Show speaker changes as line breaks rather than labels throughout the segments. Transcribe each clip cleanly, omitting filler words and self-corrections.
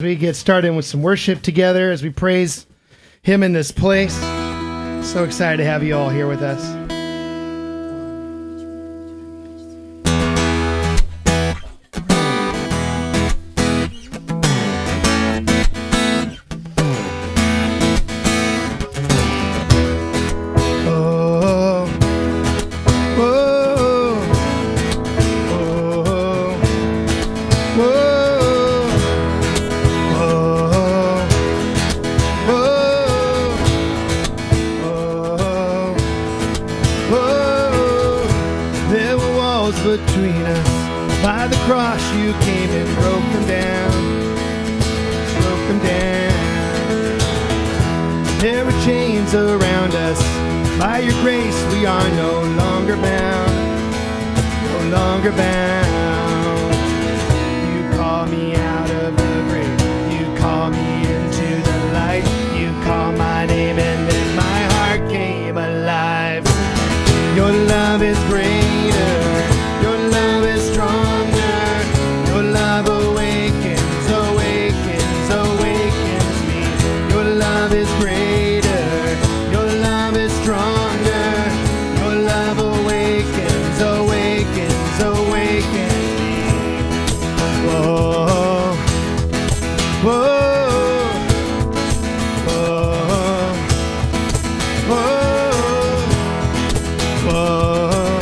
We get started with some worship together as we praise Him in this place. So excited to have you all here with us. Between us, by the cross you came and broke them down, broke them down. There were chains around us, by your grace we are no longer bound, no longer bound. You call me out of the grave, you call me into the light, you call my name and then my heart came alive. Your love is greater, your love is stronger, your love awakens, awakens, awakens me. Your love is greater, your love is stronger, your love awakens, awakens, awakens me. Whoa, whoa, whoa, whoa, whoa.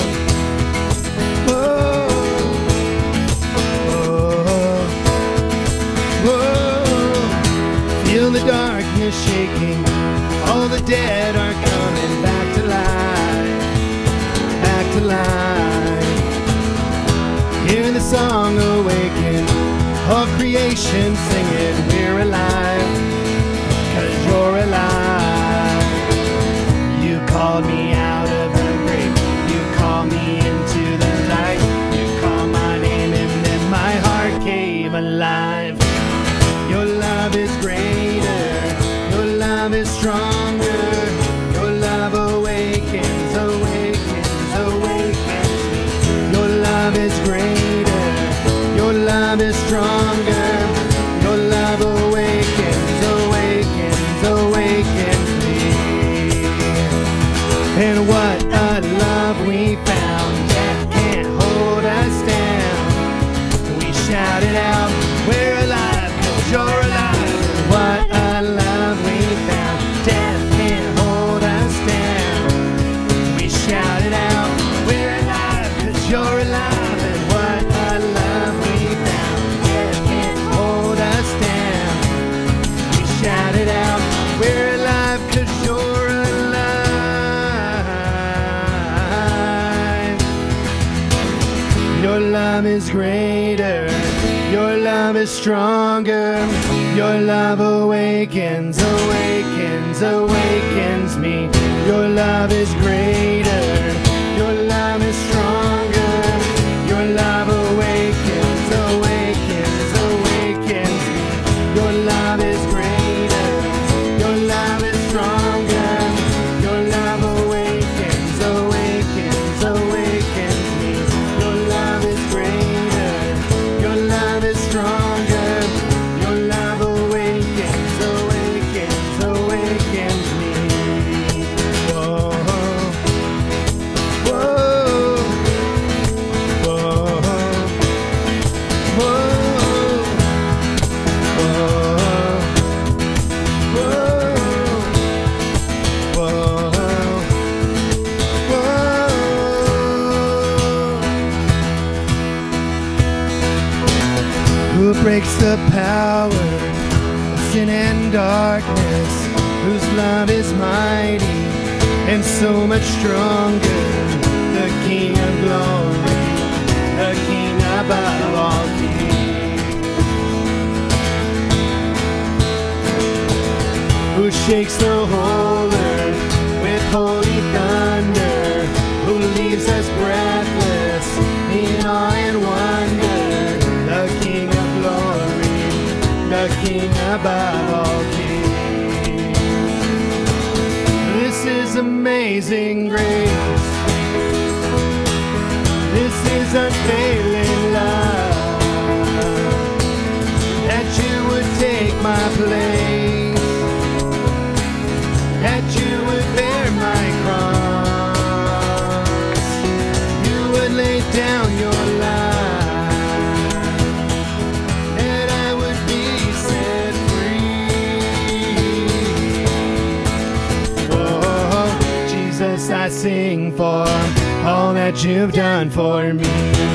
Feel the darkness shaking, all the dead are coming back to life, back to life. Hear the song awaken, all creation singing, we're alive, 'cause you're alive. You called me out of the grave, you called me into the light, you called my name and then my heart came alive. Your love is greater, your love is stronger, your love awakens, awakens, awakens me. Your love is greater, your love is stronger, your love awakens, awakens, awakens me. And what a love we found, death can't hold us down. We shout it out, we're alive, 'cause you're alive. What a love we found, death can't hold us down. We shout it out, we're alive, 'cause you're alive. And what a love we found, death can't hold us down. We shout it out, we're alive, 'cause you're alive. Your love is greater, your love is stronger, your love awakens, awakens, awakens me. Your love is greater, your love is stronger, your love awakens, awakens, awakens me. Your love is greater, your love is stronger, your love awakens, awakens, awakens me. Your love is greater, your love is stronger, your love awakens, awakens, awakens me. Whoa, whoa, whoa, whoa, who breaks the power of sin and darkness, whose love is mighty and so much stronger, the King of glory, the King above all kings, who shakes the whole earth with holy thunder, who leaves us breathless in awe and wonder, the King of glory, the King above all kings. This is amazing grace, this is unfailing love, that you would take place, that you would bear my cross, you would lay down your life, that I would be set free. Oh, Jesus, I sing for all that you've done for me.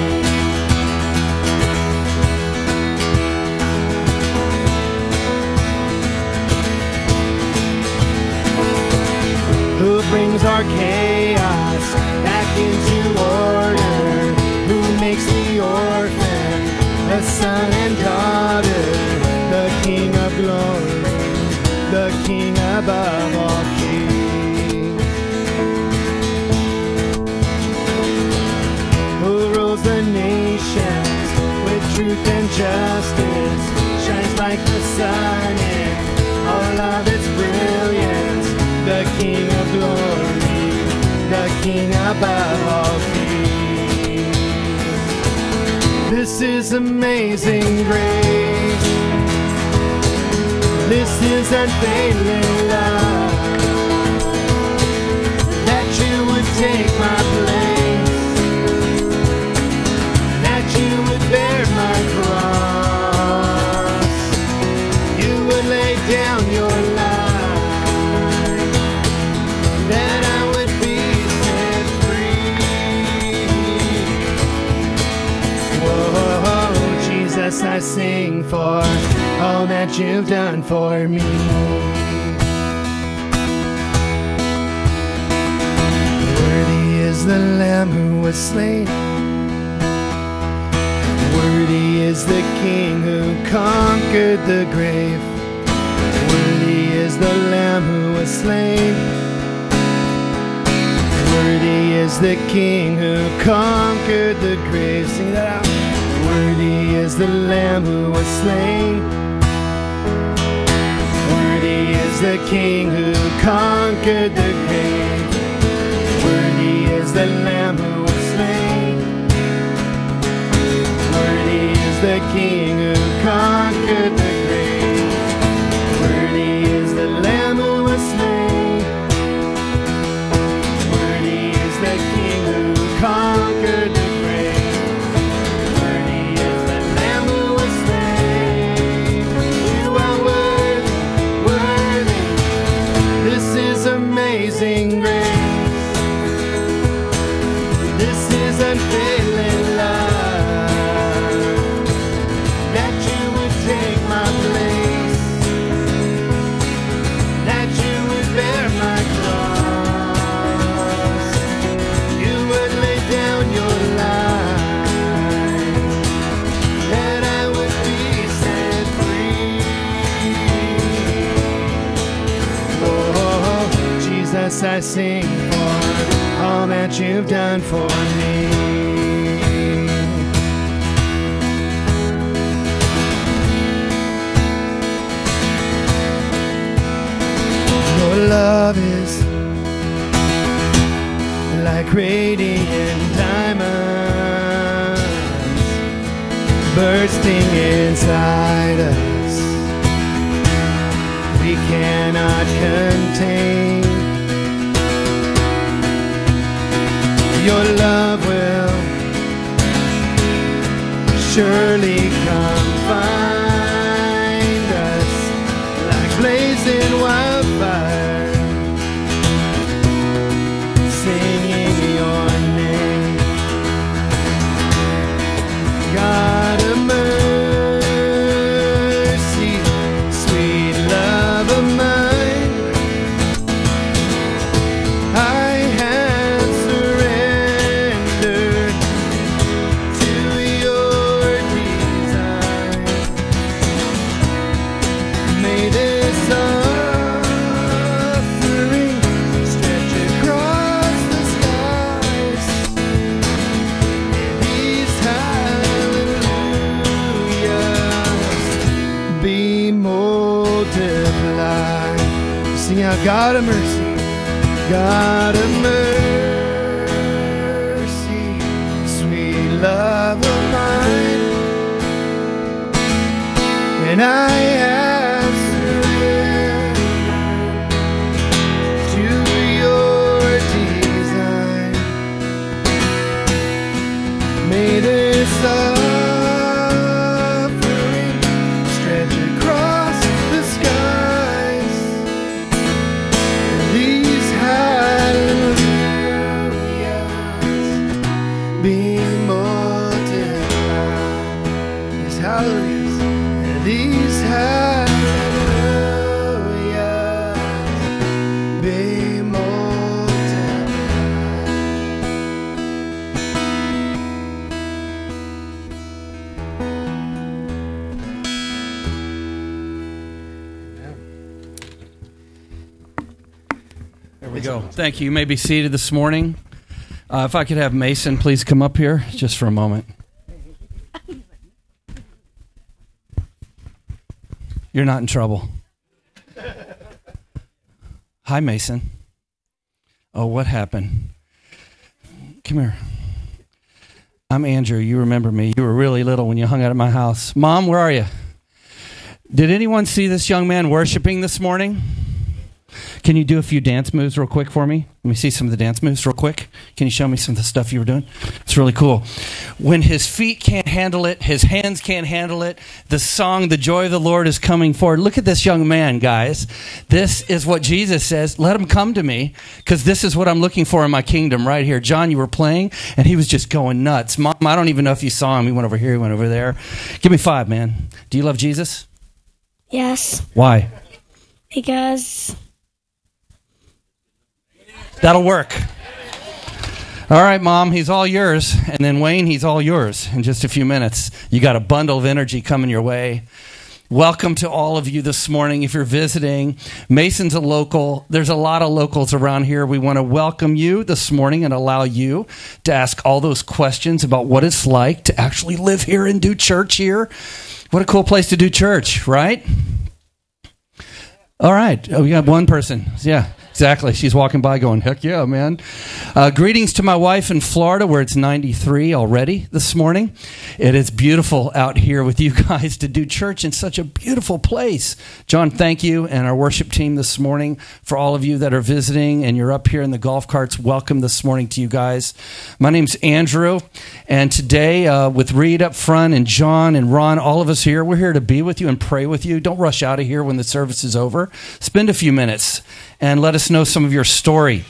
Who brings our chaos back into order? Who makes the orphan a son and daughter? The King of glory, the King above all kings. Who rules the nations with truth and justice, shines like the sun in all of its brilliance. The King of glory, the King above all kings. This is amazing grace. This is unfailing love, that you would take my place, that you would bear my cross, you would lay down your life, that I would be set free. Whoa, Jesus, I sing for all that you've done for me. Worthy is the Lamb who was slain, worthy is the King who conquered the grave, worthy is the Lamb who was slain, worthy is the King who conquered the grave. Sing that out. Worthy is the Lamb who was slain, worthy is the King who conquered the grave, worthy is the Lamb who was slain, worthy is the King who conquered the grave, worthy is the Lamb who was slain, worthy is the King who conquered the grave. Amazing grace, this is unfailing love, that you would take my place, that you would bear my cross, you would lay down your life, that I would be set free. Oh, Jesus, I sing for all that you've done for me. Your love is like radiant diamonds bursting inside us. We cannot contain. Your love will surely come find us like blazing wildfire, singing your name. God of mercy, sweet love of mine, I have surrendered to your design. May this offering stretch across the skies. These hallelujahs be multiplied. Sing out, God of mercy, God of mercy, sweet love of mine, and I have
we go. Thank you. You may be seated this morning. If I could have Mason please come up here just for a moment. You're not in trouble. Hi, Mason. Oh, what happened? Come here. I'm Andrew. You remember me. You were really little when you hung out at my house. Mom, where are you? Did anyone see this young man worshiping this morning? Can you do a few dance moves real quick for me? Let me see some of the dance moves real quick. Can you show me some of the stuff you were doing? It's really cool. When his feet can't handle it, his hands can't handle it, the song, The Joy of the Lord is coming forward. Look at this young man, guys. This is what Jesus says. Let him come to me, because this is what I'm looking for in my kingdom right here. John, you were playing, and he was just going nuts. Mom, I don't even know if you saw him. He went over here, he went over there. Give me 5, man. Do you love Jesus?
Yes.
Why?
Because...
That'll work. All right, Mom, he's all yours. And then Wayne, he's all yours in just a few minutes. You got a bundle of energy coming your way. Welcome to all of you this morning. If you're visiting, Mason's a local. There's a lot of locals around here. We want to welcome you this morning and allow you to ask all those questions about what it's like to actually live here and do church here. What a cool place to do church, right? All right. Oh, we got one person. Yeah. Exactly. She's walking by going, heck yeah, man. Greetings to my wife in Florida, where it's 93 already this morning. It is beautiful out here with you guys to do church in such a beautiful place. John, thank you, and our worship team this morning. For all of you that are visiting and you're up here in the golf carts, welcome this morning to you guys. My name's Andrew, and today with Reed up front and John and Ron, all of us here, we're here to be with you and pray with you. Don't rush out of here when the service is over. Spend a few minutes and let us know some of your story.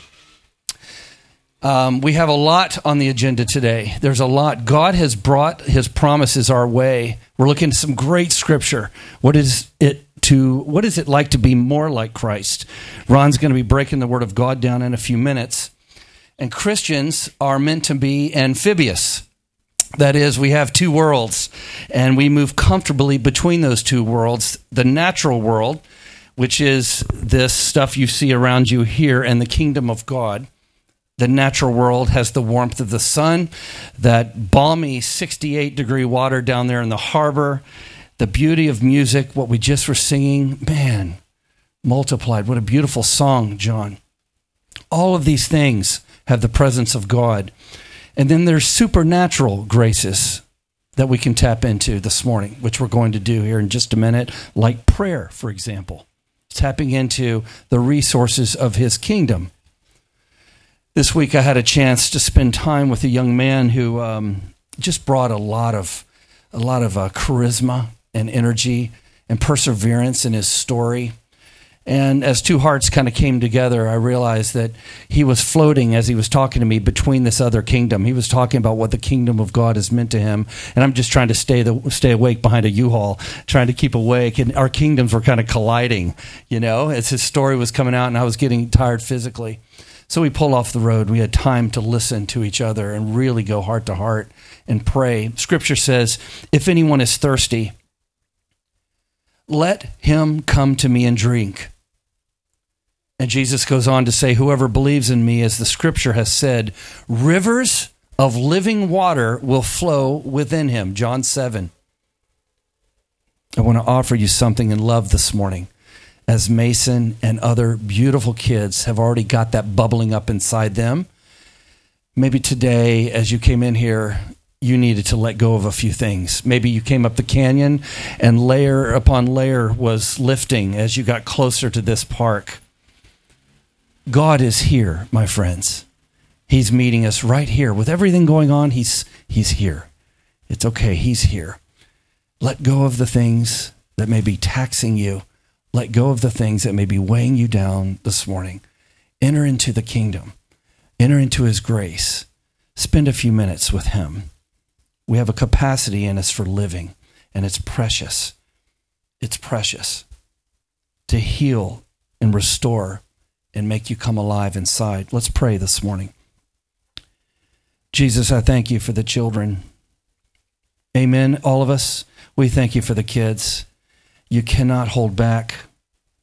We have a lot on the agenda today. There's a lot. God has brought his promises our way. We're looking at some great scripture. What is it like to be more like Christ? Ron's going to be breaking the word of God down in a few minutes. And Christians are meant to be amphibious. That is, we have two worlds, and we move comfortably between those two worlds. The natural world, which is this stuff you see around you here, and the kingdom of God. The natural world has the warmth of the sun, that balmy 68-degree water down there in the harbor, the beauty of music, what we just were singing, man, multiplied. What a beautiful song, John. All of these things have the presence of God. And then there's supernatural graces that we can tap into this morning, which we're going to do here in just a minute, like prayer, for example. Tapping into the resources of his kingdom. This week I had a chance to spend time with a young man who just brought a lot of charisma and energy and perseverance in his story. And as two hearts kind of came together, I realized that he was floating as he was talking to me between this other kingdom. He was talking about what the kingdom of God has meant to him. And I'm just trying to stay awake behind a U-Haul, trying to keep awake. And our kingdoms were kind of colliding, as his story was coming out and I was getting tired physically. So we pulled off the road. We had time to listen to each other and really go heart to heart and pray. Scripture says, if anyone is thirsty, let him come to me and drink. And Jesus goes on to say, whoever believes in me, as the scripture has said, rivers of living water will flow within him. John 7. I want to offer you something in love this morning. As Mason and other beautiful kids have already got that bubbling up inside them, maybe today, as you came in here, you needed to let go of a few things. Maybe you came up the canyon and layer upon layer was lifting as you got closer to this park. God is here, my friends. He's meeting us right here. With everything going on, he's here. It's okay. He's here. Let go of the things that may be taxing you. Let go of the things that may be weighing you down this morning. Enter into the kingdom. Enter into his grace. Spend a few minutes with him. We have a capacity in us for living, and it's precious. It's precious to heal and restore and make you come alive inside. Let's pray this morning. Jesus, I thank you for the children. Amen. All of us, we thank you for the kids. You cannot hold back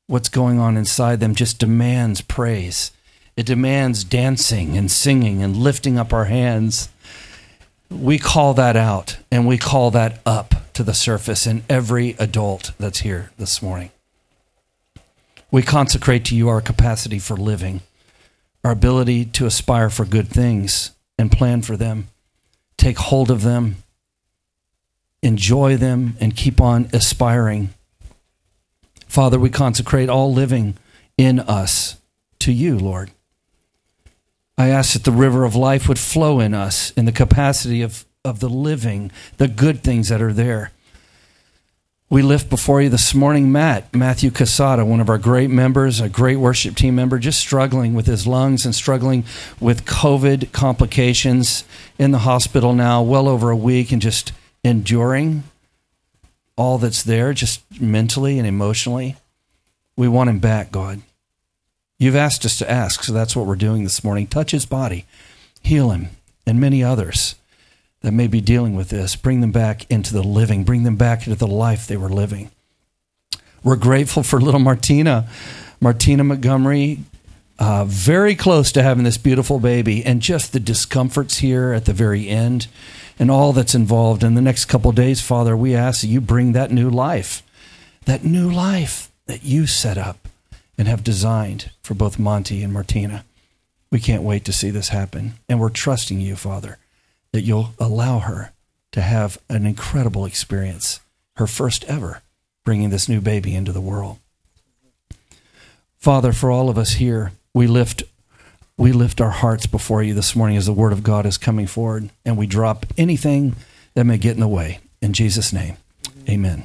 what's going on inside them just demands praise. It demands dancing and singing and lifting up our hands. We call that out, and we call that up to the surface in every adult that's here this morning. We consecrate to you our capacity for living, our ability to aspire for good things and plan for them, take hold of them, enjoy them, and keep on aspiring. Father, we consecrate all living in us to you, Lord. I ask that the river of life would flow in us in the capacity of the living, the good things that are there. We lift before you this morning Matthew Casada, one of our great members, a great worship team member, just struggling with his lungs and struggling with COVID complications in the hospital now, well over a week, and just enduring all that's there, just mentally and emotionally. We want him back, God. You've asked us to ask, so that's what we're doing this morning. Touch his body, heal him, and many others that may be dealing with this. Bring them back into the living. Bring them back into the life they were living. We're grateful for little Martina Montgomery, very close to having this beautiful baby, and just the discomforts here at the very end and all that's involved. In the next couple of days, Father, we ask that you bring that new life that you set up and have designed for both Monty and Martina. We can't wait to see this happen. And we're trusting you, Father, that you'll allow her to have an incredible experience, her first ever, bringing this new baby into the world. Father, for all of us here, we lift our hearts before you this morning as the word of God is coming forward, and we drop anything that may get in the way. In Jesus' name, amen.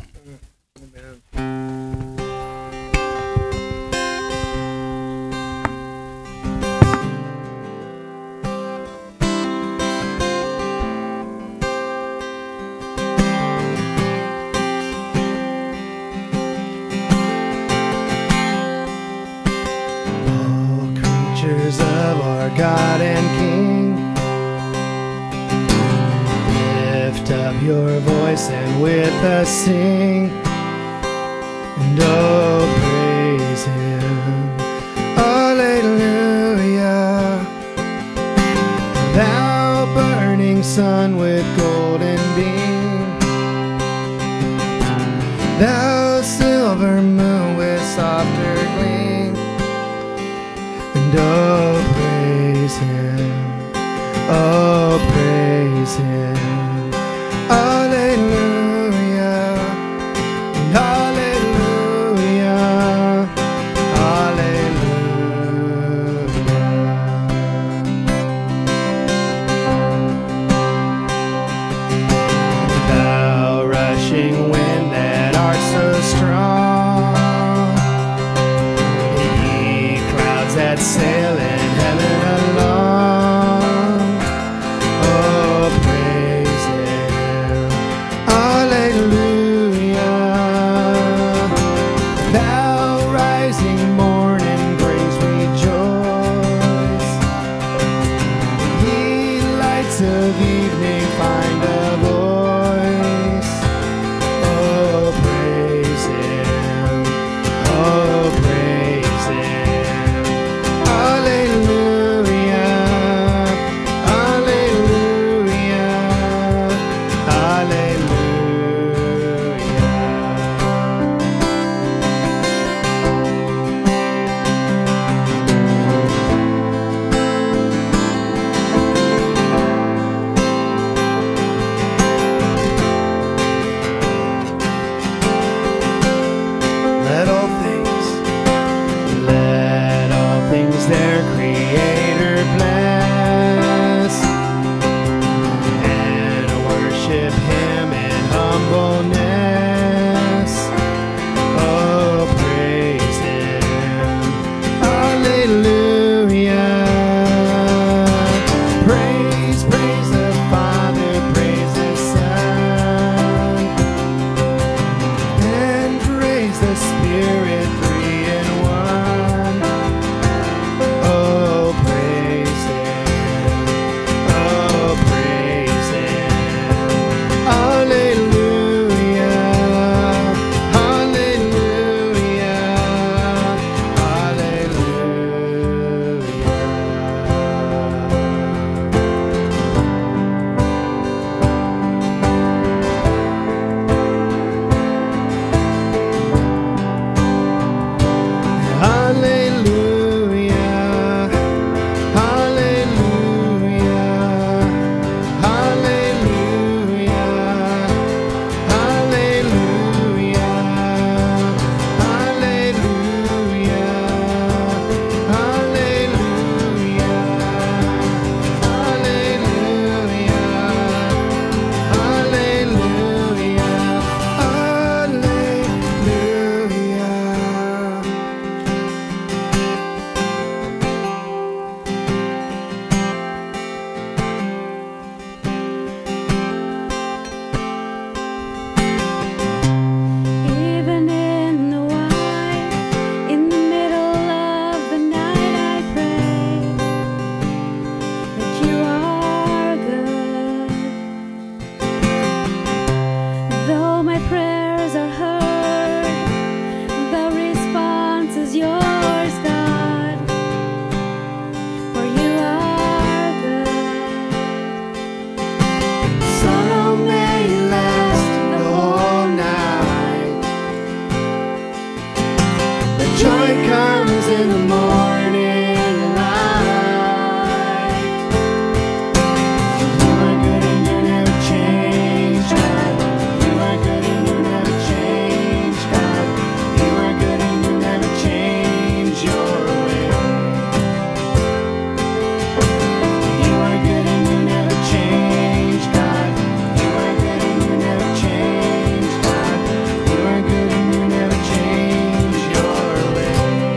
God and King, lift up your voice and with us sing, and oh, praise him, alleluia. Thou burning sun with golden beam, thou silver moon with softer gleam, and oh, praise him, oh, praise him, hallelujah, hallelujah, hallelujah. Thou rushing wind that art so strong, ye clouds that sail in heaven along, oh, praise him, hallelujah. Thou rising morning brings rejoice, ye lights of evening find a voice, oh, praise him, oh, praise him, hallelujah, hallelujah, hallelujah. Let all things their Creator bless, and worship him in humbleness, oh, praise him, hallelujah. Praise, praise the Father, praise the Son, and praise the Spirit, three in one. Oh, praise him, oh, praise him, hallelujah, hallelujah, in the morning light. You are good and you never change, God. You are good and you never change, God. You are good and you never change your way. You are good and you never change, God. You are good and you never change, God. You are good and you never change your way.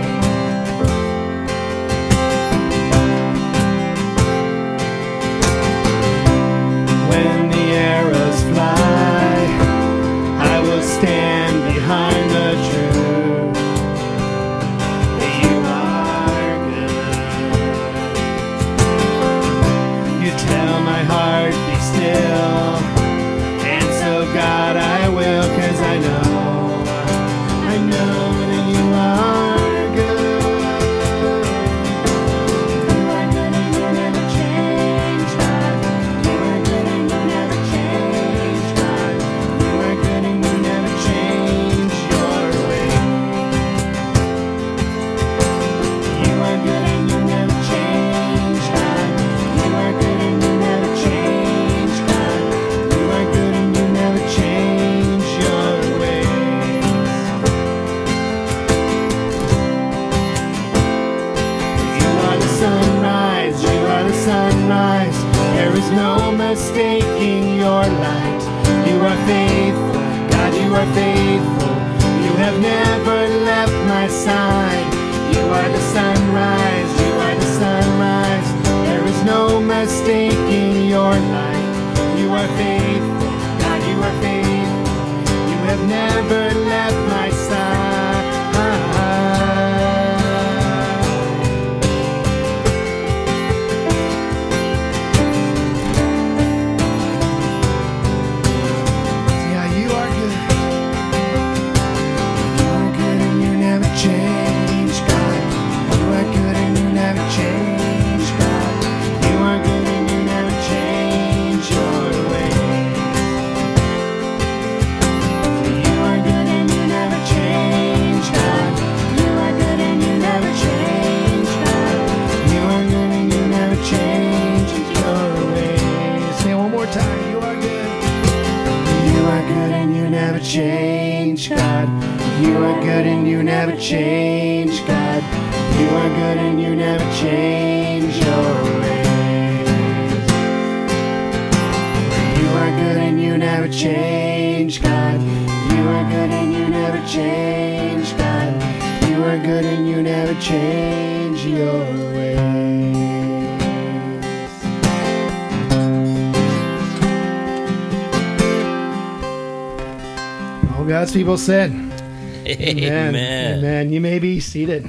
When the arrows fly, I will stand behind the truth. You are good. You tell my heart, be still. And so, God, I will, 'cause I know that you are good. You are good and you never change, God. You are good and you never change, God. You are good and you never change your way. You are good and you never change, God. You are good and you never change, God. You are good and you never change your ways. You are the sunrise, you are the sunrise. There is no mistaking your light. You are faithful, God, you are faithful. You have never left my side. You are the sunrise, you are the sunrise. There is no mistaking your light. You are faithful, God, you are faithful. You have never left my side. Yeah, you are good. You are good and you never change, God. You are good and you never change, God. You are good and you never change your ways. You are good and you never change, God. You are good and you never change, God. You are good and you never change your ways. Say it one more time. You are good. You are good and you never change, God. You are good and you never change, God. You are good and you never change your ways. You are good and you never change, God. You are good and you never change, God. You are good and you never change your ways. All God's people said, Amen. Amen. You may be seated.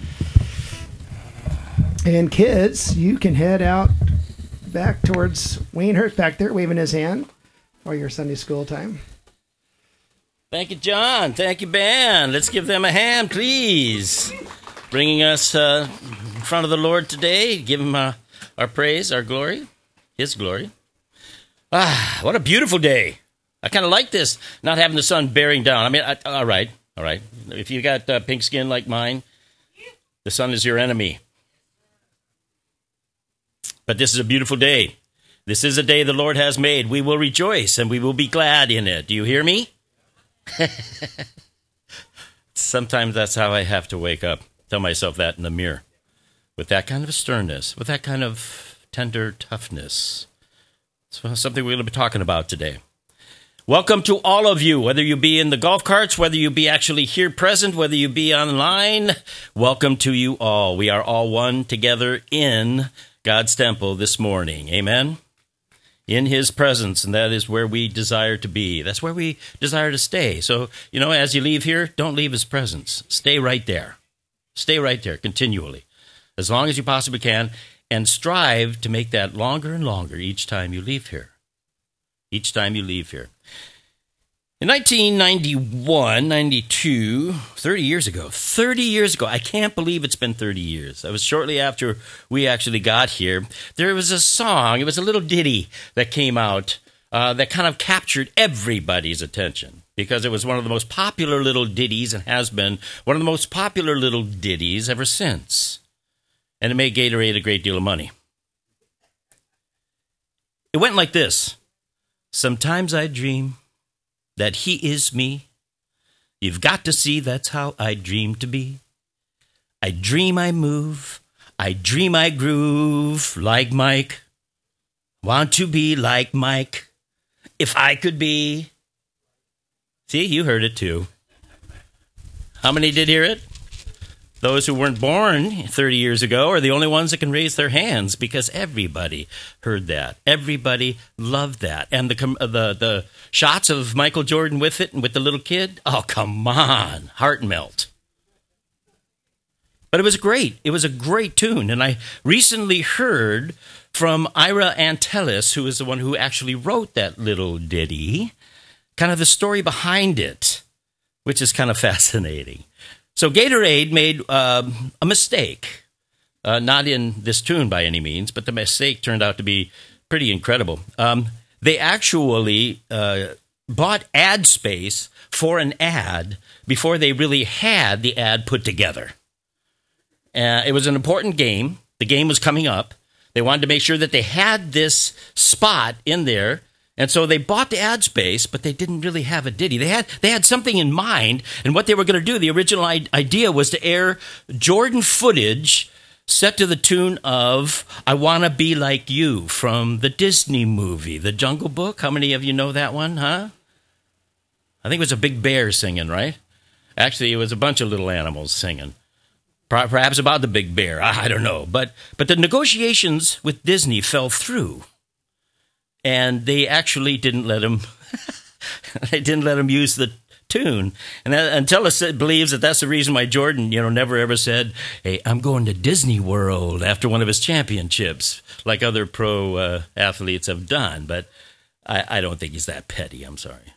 And kids, you can head out back towards Wayne Hurt back there, waving his hand for your Sunday school time.
Thank you, John. Thank you, Ben. Let's give them a hand, please. Bringing us in front of the Lord today. Give him our praise, our glory, his glory. Ah, what a beautiful day. I kind of like this, not having the sun bearing down. I mean, all right. If you got pink skin like mine, the sun is your enemy. But this is a beautiful day. This is a day the Lord has made. We will rejoice and we will be glad in it. Do you hear me? Sometimes that's how I have to wake up. Tell myself that in the mirror. With that kind of sternness, with that kind of tender toughness. It's something we're going to be talking about today. Welcome to all of you, whether you be in the golf carts, whether you be actually here present, whether you be online. Welcome to you all. We are all one together in God's temple this morning. Amen? In his presence, and that is where we desire to be. That's where we desire to stay. So, as you leave here, don't leave his presence. Stay right there. Stay right there continually, as long as you possibly can, and strive to make that longer and longer each time you leave here. Each time you leave here. In 1991, 92, 30 years ago, I can't believe it's been 30 years. That was shortly after we actually got here. There was a song, it was a little ditty that came out that kind of captured everybody's attention. because it was one of the most popular little ditties and has been one of the most popular little ditties ever since. And it made Gatorade a great deal of money. It went like this. Sometimes I dream that he is me. You've got to see that's how I dream to be. I dream I move. I dream I groove like Mike. Want to be like Mike. If I could be. See, you heard it too. How many did hear it? Those who weren't born 30 years ago are the only ones that can raise their hands, because everybody heard that. Everybody loved that. And the shots of Michael Jordan with it and with the little kid, oh, come on, heart melt. But it was great. It was a great tune. And I recently heard from Ira Antelis, who is the one who actually wrote that little ditty, kind of the story behind it, which is kind of fascinating. So Gatorade made a mistake, not in this tune by any means, but the mistake turned out to be pretty incredible. They actually bought ad space for an ad before they really had the ad put together. It was an important game. The game was coming up. They wanted to make sure that they had this spot in there. And so they bought the ad space, but they didn't really have a ditty. They had something in mind, and what they were going to do, the original idea was to air Jordan footage set to the tune of I Wanna Be Like You from the Disney movie, The Jungle Book. How many of you know that one, huh? I think it was a big bear singing, right? Actually, it was a bunch of little animals singing. Perhaps about the big bear, I don't know. But the negotiations with Disney fell through. And they actually didn't let him. They didn't let him use the tune. And Antelis believes that that's the reason why Jordan, never ever said, "Hey, I'm going to Disney World" after one of his championships, like other pro athletes have done. But I don't think he's that petty. I'm sorry.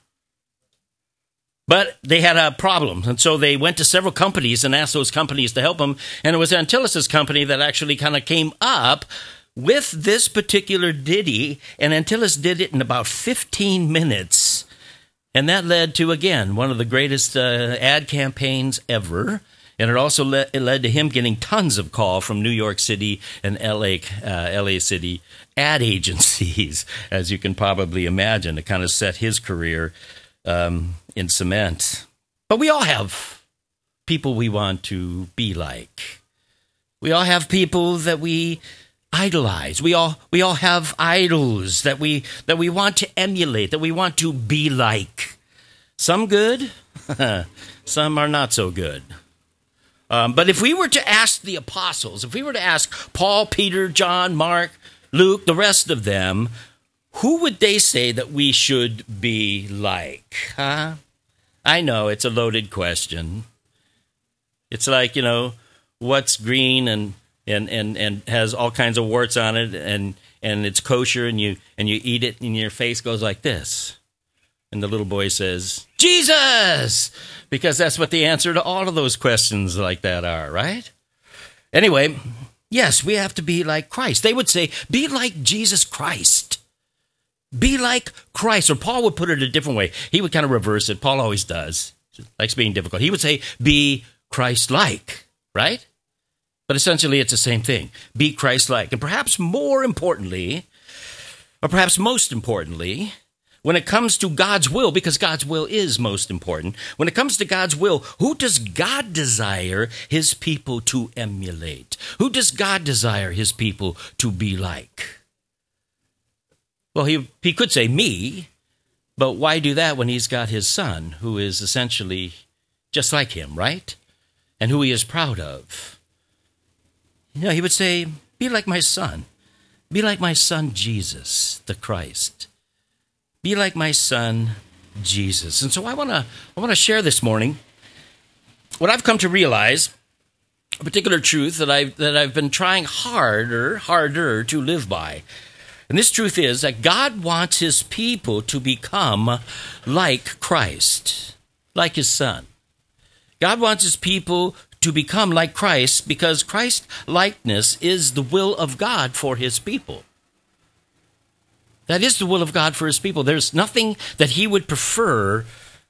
But they had a problem, and so they went to several companies and asked those companies to help them. And it was Antelis' company that actually kind of came up with this particular ditty, and Antelis did it in about 15 minutes. And that led to, again, one of the greatest ad campaigns ever. And it also led to him getting tons of call from New York City and LA City ad agencies, as you can probably imagine. It kind of set his career in cement. But we all have people we want to be like. We all have people that we idolize. We all have idols that we want to emulate, that we want to be like. Some good, some are not so good. But if we were to ask the apostles, if we were to ask Paul, Peter, John, Mark, Luke, the rest of them, who would they say that we should be like? Huh? I know it's a loaded question. It's like, what's green and has all kinds of warts on it, and it's kosher, and you eat it, and your face goes like this. And the little boy says, Jesus! Because that's what the answer to all of those questions like that are, right? Anyway, yes, we have to be like Christ. They would say, be like Jesus Christ. Be like Christ. Or Paul would put it a different way. He would kind of reverse it. Paul always does. Likes being difficult. He would say, be Christ-like, right? But essentially, it's the same thing. Be Christ-like. And perhaps more importantly, or perhaps most importantly, when it comes to God's will, because God's will is most important, when it comes to God's will, who does God desire his people to emulate? Who does God desire his people to be like? Well, he could say me, but why do that when he's got his son, who is essentially just like him, right? And who he is proud of. He would say, be like my son. Be like my son, Jesus, the Christ. Be like my son, Jesus. And so I want to share this morning what I've come to realize, a particular truth that I've been trying harder to live by. And this truth is that God wants his people to become like Christ, like his son. God wants his people to become like Christ because Christ-likeness is the will of God for his people. That is the will of God for his people. There's nothing that he would prefer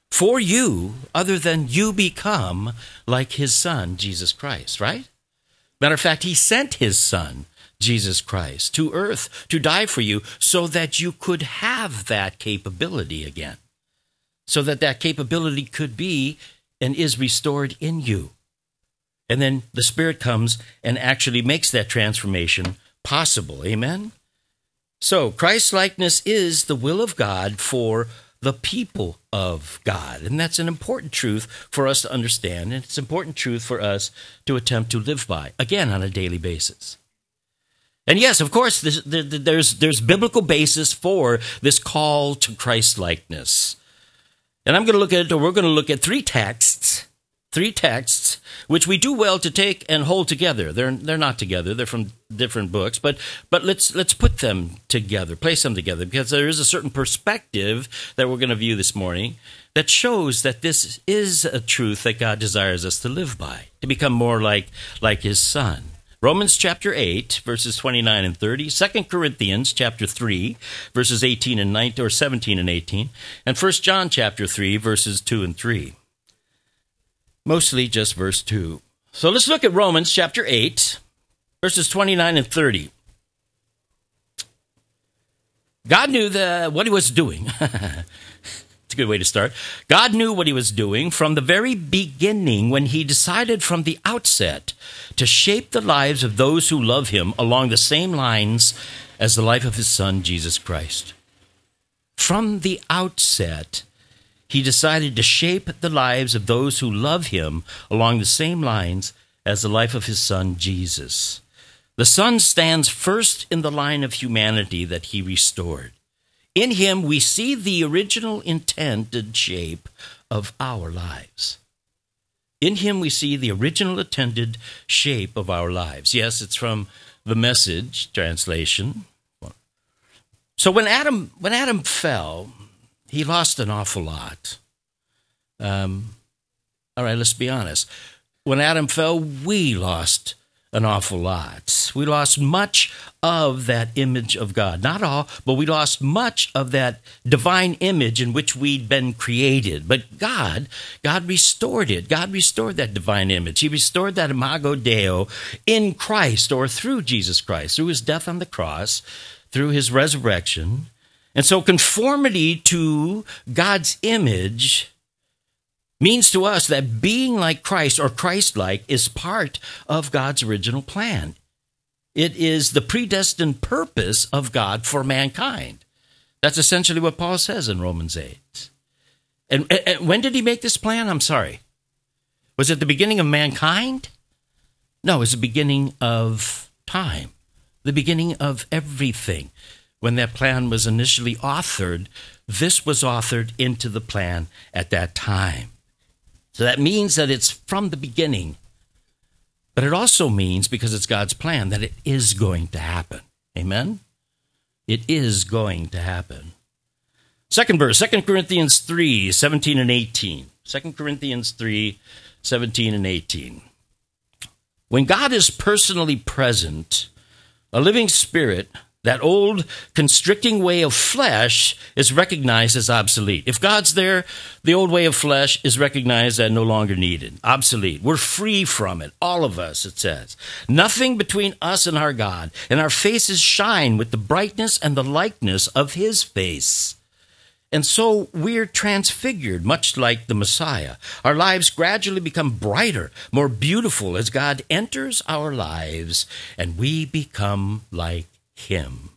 for you other than you become like his son, Jesus Christ, right? Matter of fact, he sent his son, Jesus Christ, to earth to die for you so that you could have that capability again, so that that capability could be and is restored in you. And then the Spirit comes and actually makes that transformation possible. Amen? So Christ-likeness is the will of God for the people of God. And that's an important truth for us to understand. And it's an important truth for us to attempt to live by, again, on a daily basis. And yes, of course, there's biblical basis for this call to Christ-likeness. And we're going to look at three texts, which we do well to take and hold together. They're not together. They're from different books, but let's put them together, place them together, because there is a certain perspective that we're going to view this morning that shows that this is a truth that God desires us to live by, to become more like his son. Romans chapter 8, verses 29 and 30, 2 Corinthians chapter 3, verses 18 and 19, or 17 and 18, and 1 John chapter 3, verses 2 and 3. Mostly just verse 2. So let's look at Romans chapter 8, verses 29 and 30. God knew what he was doing. It's a good way to start. God knew what he was doing from the very beginning when he decided from the outset to shape the lives of those who love him along the same lines as the life of his son, Jesus Christ. From the outset, he decided to shape the lives of those who love him along the same lines as the life of his son, Jesus. The Son stands first in the line of humanity that he restored. In him, we see the original intended shape of our lives. In him, we see the original intended shape of our lives. Yes, it's from the Message translation. So when Adam fell, he lost an awful lot. All right, let's be honest. When Adam fell, we lost an awful lot. We lost much of that image of God. Not all, but we lost much of that divine image in which we'd been created. But God restored it. God restored that divine image. He restored that imago Dei in Christ, or through Jesus Christ, through his death on the cross, through his resurrection. And so conformity to God's image means to us that being like Christ or Christ-like is part of God's original plan. It is the predestined purpose of God for mankind. That's essentially what Paul says in Romans 8. And when did he make this plan? I'm sorry. Was it the beginning of mankind? No, it was the beginning of time, the beginning of everything. When that plan was initially authored, this was authored into the plan at that time. So that means that it's from the beginning. But it also means, because it's God's plan, that it is going to happen. Amen? It is going to happen. Second verse, 2 Corinthians 3, 17 and 18. 2 Corinthians 3, 17 and 18. When God is personally present, a living spirit, that old constricting way of flesh is recognized as obsolete. If God's there, the old way of flesh is recognized as no longer needed, obsolete. We're free from it, all of us, it says. Nothing between us and our God, and our faces shine with the brightness and the likeness of his face. And so we're transfigured, much like the Messiah. Our lives gradually become brighter, more beautiful as God enters our lives, and we become like him.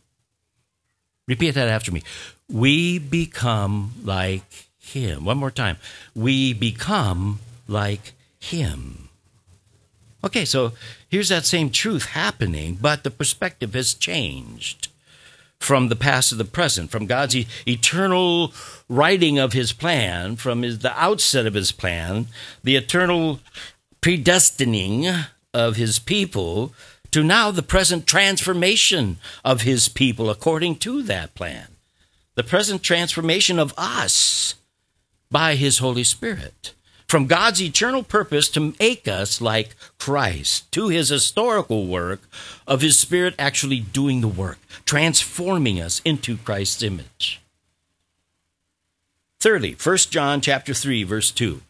Repeat that after me. We become like him. One more time. We become like him. Okay, so here's that same truth happening, but the perspective has changed from the past to the present, from God's eternal writing of his plan, from the outset of his plan, the eternal predestining of his people, to now the present transformation of his people according to that plan. The present transformation of us by his Holy Spirit. From God's eternal purpose to make us like Christ, to his historical work of his Spirit actually doing the work, transforming us into Christ's image. Thirdly, 1 John chapter 3, verse 2.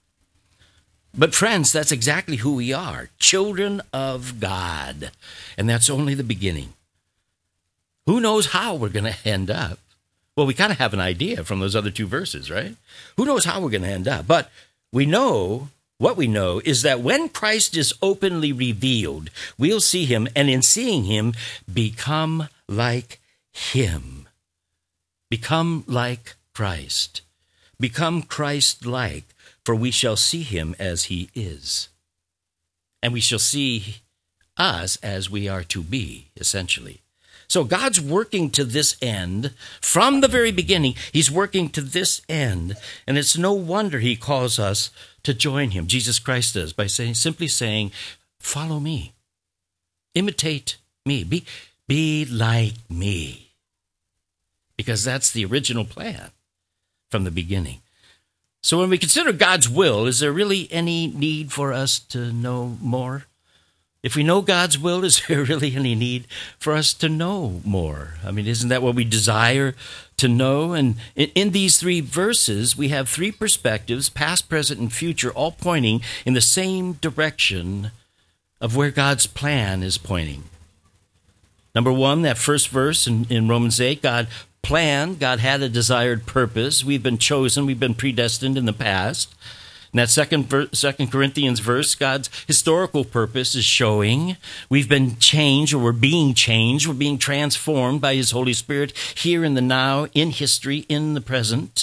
But friends, that's exactly who we are, children of God. And that's only the beginning. Who knows how we're going to end up? Well, we kind of have an idea from those other two verses, right? Who knows how we're going to end up? But we know, what we know is that when Christ is openly revealed, we'll see him, and in seeing him, become like him. Become like Christ. Become Christ-like, for we shall see him as he is. And we shall see us as we are to be, essentially. So God's working to this end. From the very beginning, he's working to this end. And it's no wonder he calls us to join him. Jesus Christ does by simply saying, follow me. Imitate me. Be like me. Because that's the original plan from the beginning. So when we consider God's will, is there really any need for us to know more? If we know God's will, is there really any need for us to know more? I mean, isn't that what we desire to know? And in these three verses, we have three perspectives, past, present, and future, all pointing in the same direction of where God's plan is pointing. Number one, that first verse in Romans 8, God planned, God had a desired purpose. We've been chosen, we've been predestined in the past. In that second Corinthians verse, God's historical purpose is showing we've been changed, or we're being changed. We're being transformed by his Holy Spirit here in the now, in history, in the present.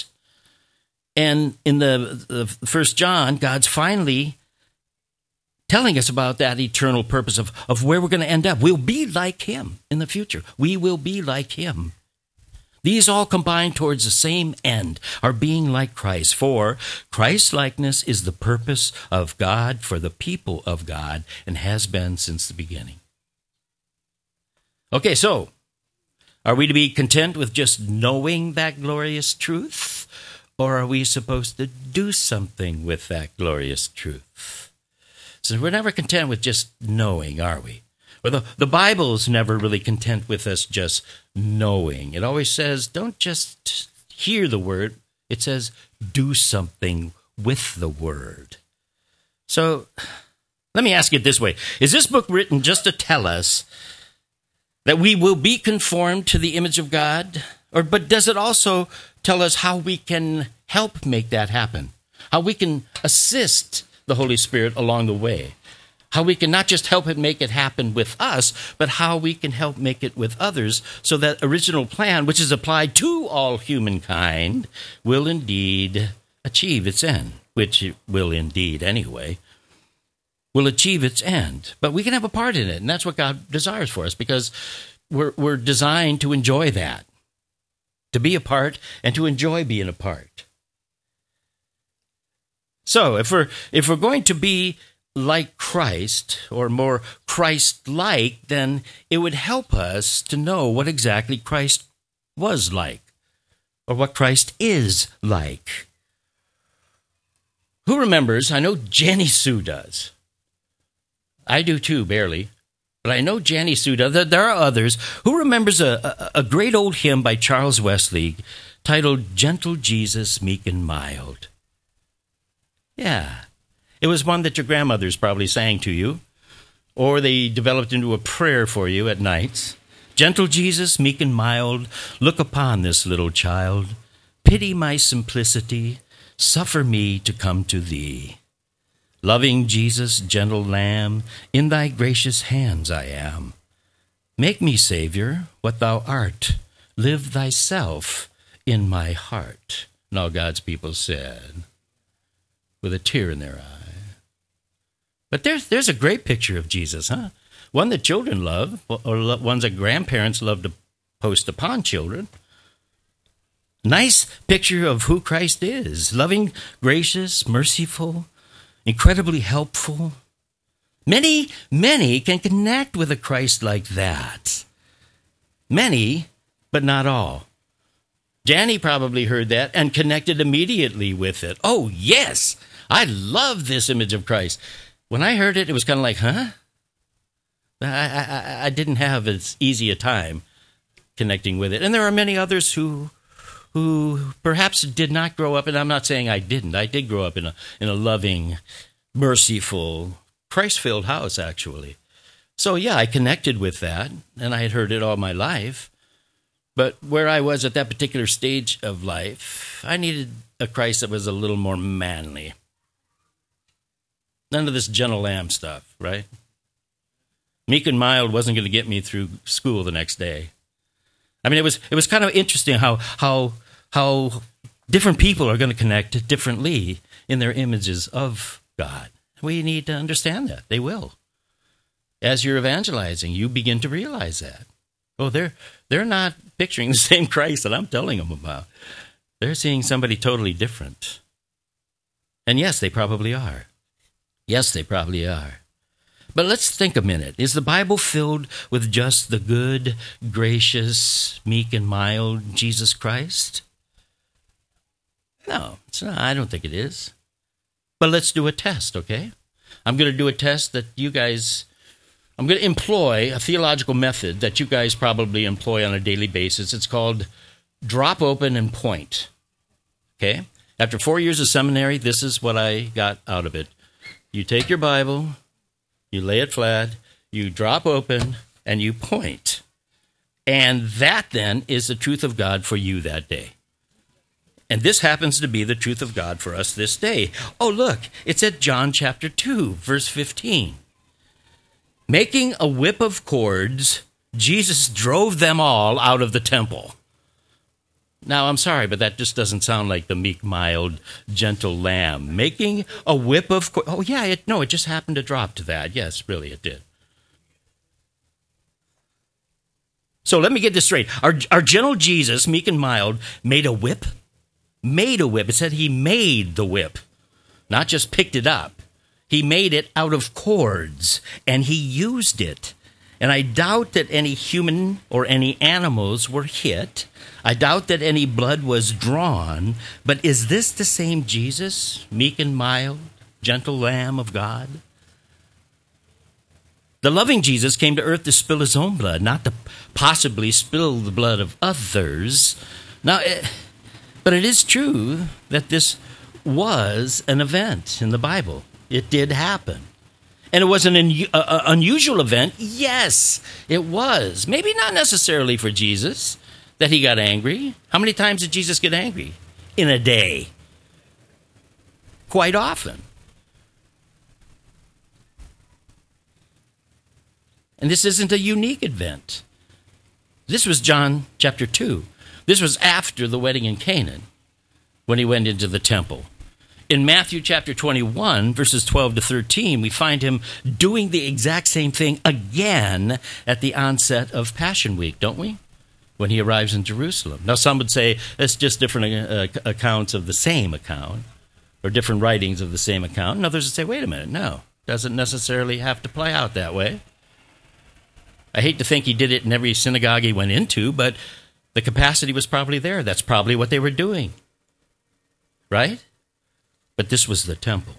And in the 1 John, God's finally telling us about that eternal purpose of where we're going to end up. We'll be like him in the future. We will be like him. These all combine towards the same end, our being like Christ. For Christ-likeness is the purpose of God for the people of God, and has been since the beginning. Okay, so are we to be content with just knowing that glorious truth? Or are we supposed to do something with that glorious truth? So we're never content with just knowing, are we? Or the Bible's never really content with us just knowing. It always says, don't just hear the word. It says, do something with the word. So let me ask it this way. Is this book written just to tell us that we will be conformed to the image of God? But does it also tell us how we can help make that happen? How we can assist the Holy Spirit along the way? How we can not just help it make it happen with us, but how we can help make it with others, so that original plan, which is applied to all humankind, will indeed achieve its end, which it will indeed anyway, will achieve its end. But we can have a part in it, and that's what God desires for us, because we're designed to enjoy that, to be a part and to enjoy being a part. So if we're going to be like Christ, or more Christ-like, then it would help us to know what exactly Christ was like, or what Christ is like. Who remembers? I know Jenny Sue does. I do too, barely. But I know Jenny Sue does. There are others. Who remembers a great old hymn by Charles Wesley titled, "Gentle Jesus, Meek and Mild"? Yeah. It was one that your grandmothers probably sang to you, or they developed into a prayer for you at nights. Gentle Jesus, meek and mild, look upon this little child. Pity my simplicity, suffer me to come to thee. Loving Jesus, gentle Lamb, in thy gracious hands I am. Make me, Savior, what thou art. Live thyself in my heart. And all God's people said, with a tear in their eye. But there's a great picture of Jesus, huh? One that children love, or ones that grandparents love to post upon children. Nice picture of who Christ is. Loving, gracious, merciful, incredibly helpful. Many can connect with a Christ like that. Many, but not all. Janny probably heard that and connected immediately with it. Oh, yes, I love this image of Christ. When I heard it, it was kind of like, huh? I didn't have as easy a time connecting with it. And there are many others who who perhaps did not grow up, and I'm not saying I didn't. I did grow up in a loving, merciful, Christ-filled house, actually. So, yeah, I connected with that, and I had heard it all my life. But where I was at that particular stage of life, I needed a Christ that was a little more manly. None of this gentle lamb stuff, right? Meek and mild wasn't going to get me through school the next day. I mean, it was kind of interesting how different people are going to connect differently in their images of God. We need to understand that. They will. As you're evangelizing, you begin to realize that. Oh, they're not picturing the same Christ that I'm telling them about. They're seeing somebody totally different. And yes, they probably are. Yes, they probably are. But let's think a minute. Is the Bible filled with just the good, gracious, meek, and mild Jesus Christ? No, it's not. I don't think it is. But let's do a test, okay? I'm going to do a test that I'm going to employ a theological method that you guys probably employ on a daily basis. It's called drop open and point. Okay? After 4 years of seminary, this is what I got out of it. You take your Bible, you lay it flat, you drop open, and you point. And that then is the truth of God for you that day. And this happens to be the truth of God for us this day. Oh, look, it's at John chapter 2, verse 15. Making a whip of cords, Jesus drove them all out of the temple. Now, I'm sorry, but that just doesn't sound like the meek, mild, gentle lamb. Making a whip of cords. Oh, yeah, it just happened to drop to that. Yes, really, it did. So let me get this straight. Our gentle Jesus, meek and mild, made a whip? Made a whip. It said he made the whip, not just picked it up. He made it out of cords, and he used it. And I doubt that any human or any animals were hit. I doubt that any blood was drawn. But is this the same Jesus, meek and mild, gentle Lamb of God? The loving Jesus came to earth to spill his own blood, not to possibly spill the blood of others. Now, but it is true that this was an event in the Bible. It did happen. And it was an unusual event. Yes, it was. Maybe not necessarily for Jesus that he got angry. How many times did Jesus get angry? In a day. Quite often. And this isn't a unique event. This was John chapter 2. This was after the wedding in Canaan when he went into the temple. In Matthew chapter 21, verses 12 to 13, we find him doing the exact same thing again at the onset of Passion Week, don't we? When he arrives in Jerusalem. Now, some would say it's just different accounts of the same account, or different writings of the same account. And others would say, wait a minute, no, doesn't necessarily have to play out that way. I hate to think he did it in every synagogue he went into, but the capacity was probably there. That's probably what they were doing. Right? But this was the temple.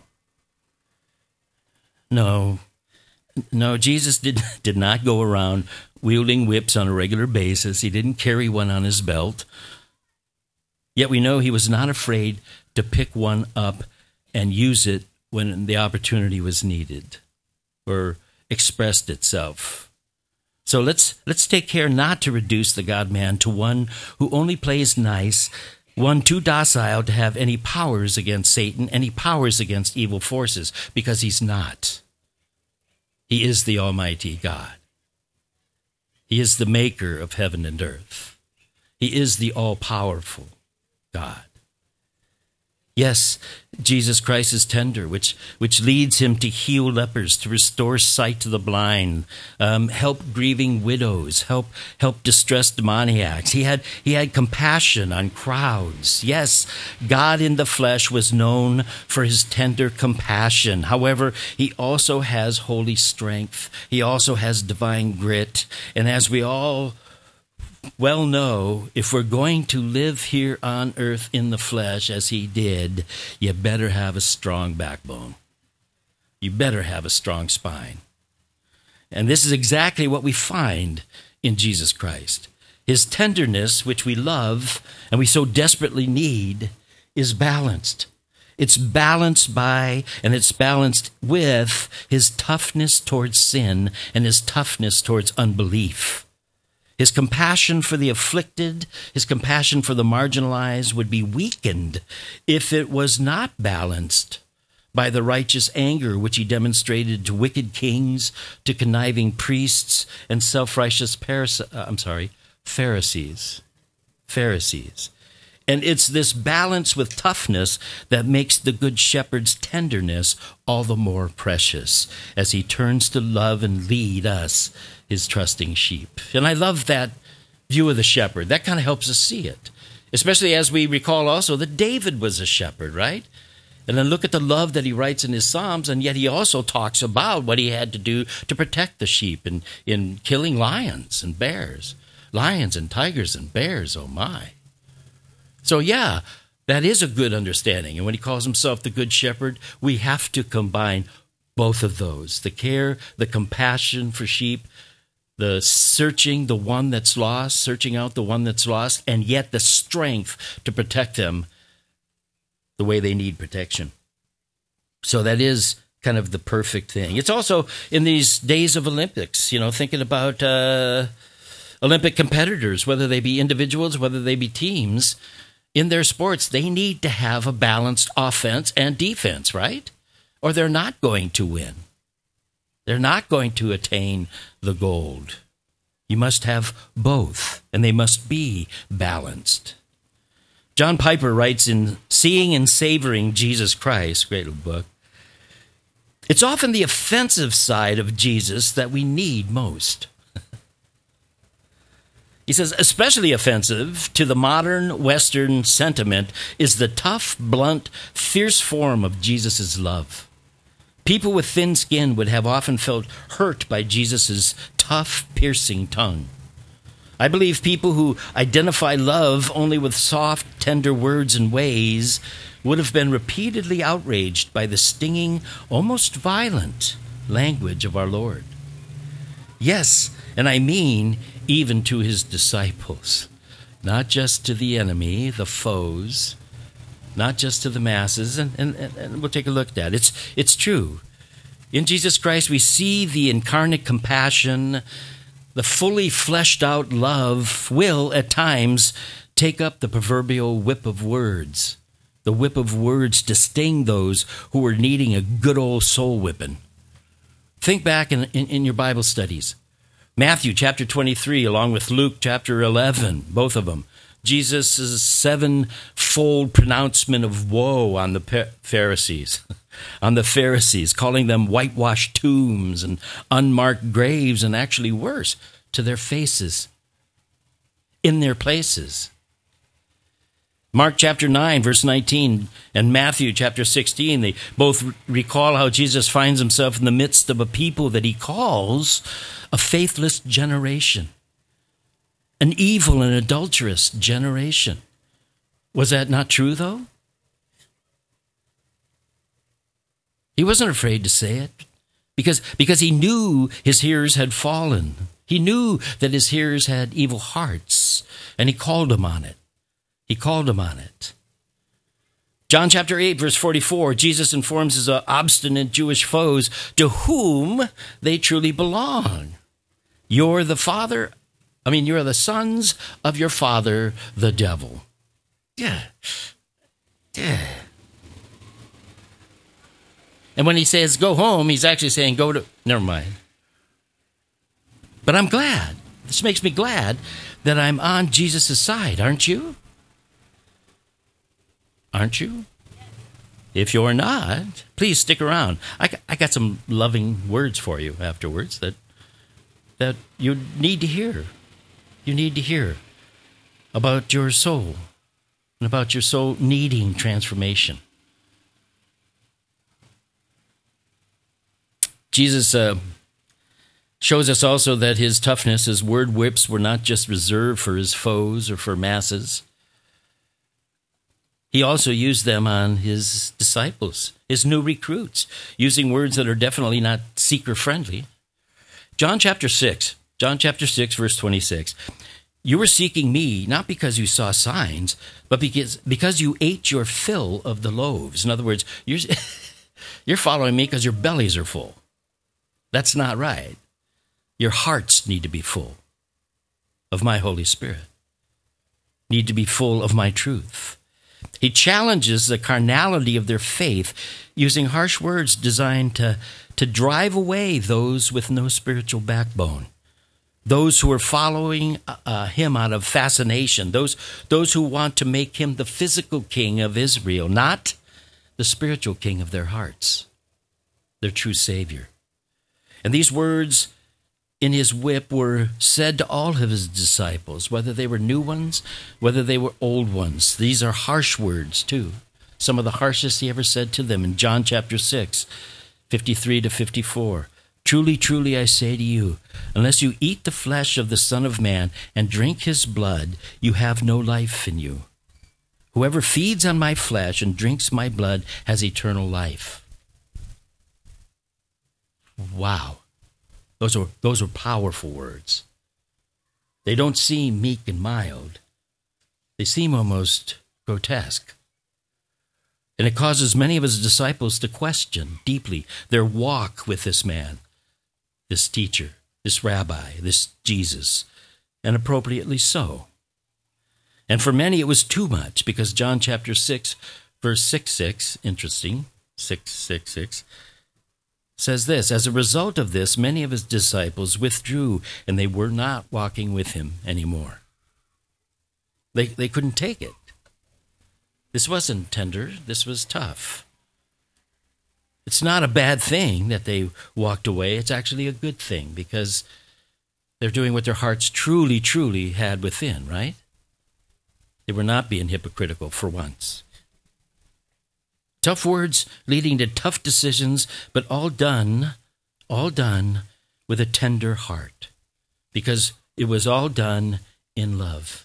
No, Jesus did not go around wielding whips on a regular basis. He didn't carry one on his belt. Yet we know he was not afraid to pick one up and use it when the opportunity was needed or expressed itself. So let's take care not to reduce the God-man to one who only plays nice, one too docile to have any powers against Satan, any powers against evil forces, because he's not. He is the Almighty God. He is the maker of heaven and earth. He is the all-powerful God. Yes, Jesus Christ is tender, which leads him to heal lepers, to restore sight to the blind, help grieving widows, help distressed demoniacs. He had compassion on crowds. Yes, God in the flesh was known for his tender compassion. However, he also has holy strength. He also has divine grit. And as we all well know, if we're going to live here on earth in the flesh as he did, you better have a strong backbone. You better have a strong spine. And this is exactly what we find in Jesus Christ. His tenderness, which we love and we so desperately need, is balanced. It's balanced by and it's balanced with his toughness towards sin and his toughness towards unbelief. His compassion for the afflicted, his compassion for the marginalized would be weakened if it was not balanced by the righteous anger which he demonstrated to wicked kings, to conniving priests, and self-righteous Pharisees. And it's this balance with toughness that makes the Good Shepherd's tenderness all the more precious as he turns to love and lead us, his trusting sheep. And I love that view of the shepherd. That kind of helps us see it, especially as we recall also that David was a shepherd, right? And then look at the love that he writes in his Psalms, and yet he also talks about what he had to do to protect the sheep and in killing lions and bears. Lions and tigers and bears, oh my. So yeah, that is a good understanding. And when he calls himself the Good Shepherd, we have to combine both of those. The care, the compassion for sheep, the searching the one that's lost, searching out the one that's lost, and yet the strength to protect them the way they need protection. So that is kind of the perfect thing. It's also in these days of Olympics, thinking about Olympic competitors, whether they be individuals, whether they be teams, in their sports, they need to have a balanced offense and defense, right? Or they're not going to win. They're not going to attain the gold. You must have both, and they must be balanced. John Piper writes in Seeing and Savoring Jesus Christ, great little book, it's often the offensive side of Jesus that we need most. He says, especially offensive to the modern Western sentiment is the tough, blunt, fierce form of Jesus' love. People with thin skin would have often felt hurt by Jesus' tough, piercing tongue. I believe people who identify love only with soft, tender words and ways would have been repeatedly outraged by the stinging, almost violent language of our Lord. Yes, and I mean even to his disciples, not just to the enemy, the foes, not just to the masses, and we'll take a look at that. It's true. In Jesus Christ, we see the incarnate compassion. The fully fleshed out love will, at times, take up the proverbial whip of words, the whip of words to sting those who are needing a good old soul whipping. Think back in your Bible studies. Matthew chapter 23, along with Luke chapter 11, both of them. Jesus' sevenfold pronouncement of woe on the Pharisees. On the Pharisees, calling them whitewashed tombs and unmarked graves, and actually worse, to their faces, in their places. Mark chapter 9, verse 19, and Matthew chapter 16, they both recall how Jesus finds himself in the midst of a people that he calls a faithless generation, an evil and adulterous generation. Was that not true, though? He wasn't afraid to say it because he knew his hearers had fallen. He knew that his hearers had evil hearts, and he called them on it. He called them on it. John chapter 8, verse 44, Jesus informs his obstinate Jewish foes to whom they truly belong. You're the sons of your father, the devil. Yeah. And when he says go home, he's actually saying never mind. But I'm glad. This makes me glad that I'm on Jesus' side, aren't you? Aren't you? If you're not, please stick around. I got some loving words for you afterwards that you need to hear. You need to hear about your soul and about your soul needing transformation. Jesus shows us also that his toughness, his word whips, were not just reserved for his foes or for masses. He also used them on his disciples, his new recruits, using words that are definitely not seeker-friendly. John chapter 6, verse 26. You were seeking me not because you saw signs, but because you ate your fill of the loaves. In other words, you're following me because your bellies are full. That's not right. Your hearts need to be full of my Holy Spirit, need to be full of my truth. He challenges the carnality of their faith using harsh words designed to drive away those with no spiritual backbone, those who are following him out of fascination, those who want to make him the physical king of Israel, not the spiritual king of their hearts, their true Savior. And these words in his whip were said to all of his disciples, whether they were new ones, whether they were old ones. These are harsh words, too. Some of the harshest he ever said to them in John chapter 6, 53 to 54. Truly, truly, I say to you, unless you eat the flesh of the Son of Man and drink his blood, you have no life in you. Whoever feeds on my flesh and drinks my blood has eternal life. Wow. Those are powerful words. They don't seem meek and mild. They seem almost grotesque. And it causes many of his disciples to question deeply their walk with this man, this teacher, this rabbi, this Jesus, and appropriately so. And for many it was too much, because John chapter 6, verse 6:6, interesting, 6:6, says this: as a result of this, many of his disciples withdrew, and they were not walking with him anymore. They couldn't take it. This wasn't tender. This was tough. It's not a bad thing that they walked away. It's actually a good thing, because they're doing what their hearts truly, truly had within, right? They were not being hypocritical for once. Tough words leading to tough decisions, but all done with a tender heart, because it was all done in love.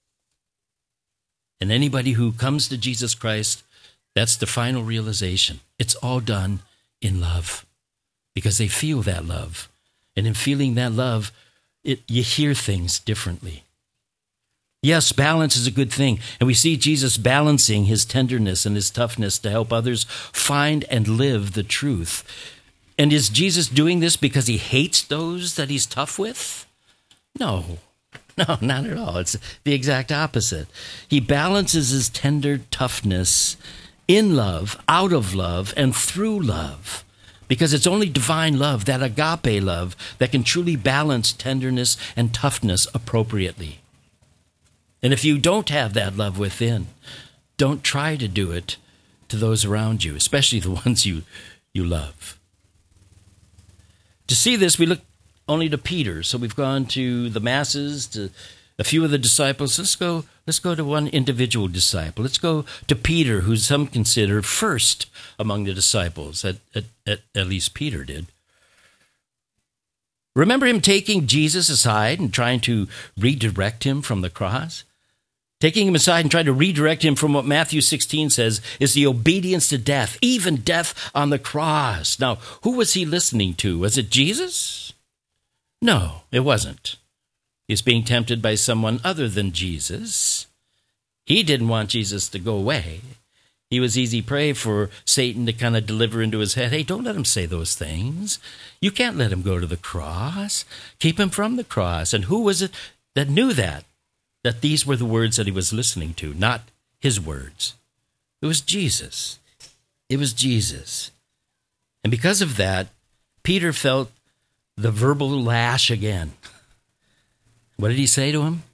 And anybody who comes to Jesus Christ, that's the final realization. It's all done in love, because they feel that love. And in feeling that love, you hear things differently. Yes, balance is a good thing. And we see Jesus balancing his tenderness and his toughness to help others find and live the truth. And is Jesus doing this because he hates those that he's tough with? No, not at all. It's the exact opposite. He balances his tender toughness in love, out of love, and through love. Because it's only divine love, that agape love, that can truly balance tenderness and toughness appropriately. And if you don't have that love within, don't try to do it to those around you, especially the ones you love. To see this, we look only to Peter. So we've gone to the masses, to a few of the disciples. Let's go to one individual disciple. Let's go to Peter, who some consider first among the disciples. At least Peter did. Remember him taking Jesus aside and trying to redirect him from the cross? Taking him aside and trying to redirect him from what Matthew 16 says is the obedience to death, even death on the cross. Now, who was he listening to? Was it Jesus? No, it wasn't. He was being tempted by someone other than Jesus. He didn't want Jesus to go away. He was easy prey for Satan to kind of deliver into his head, hey, don't let him say those things. You can't let him go to the cross. Keep him from the cross. And who was it that knew that these were the words that he was listening to, not his words? It was Jesus. It was Jesus. And because of that, Peter felt the verbal lash again. What did he say to him?